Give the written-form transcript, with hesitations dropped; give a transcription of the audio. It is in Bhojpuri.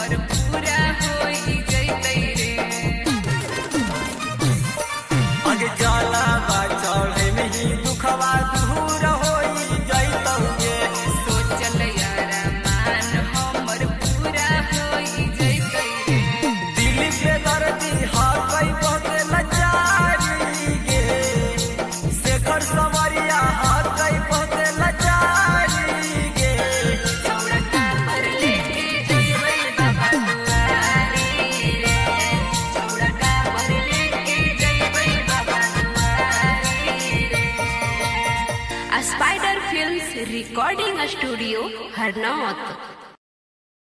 हमर पूरा होई जैतै रे। आगे जाला बा चढ़े में ही दुखवा दूर होई जैतौ गे। सोचल यारा मान हमर पूरा होई जैतै रे। दिल पे दर्दी हाकै बहुते लाचारी गे। शेखर समरिया हाकै बहुते लाचारी गे। छौड़ा काबर लेके जइबै बाबा दुआरी रे। छौड़ा काबर लेके जइबै बाबा दुआरी रे। Spider films recording studio Harnaut.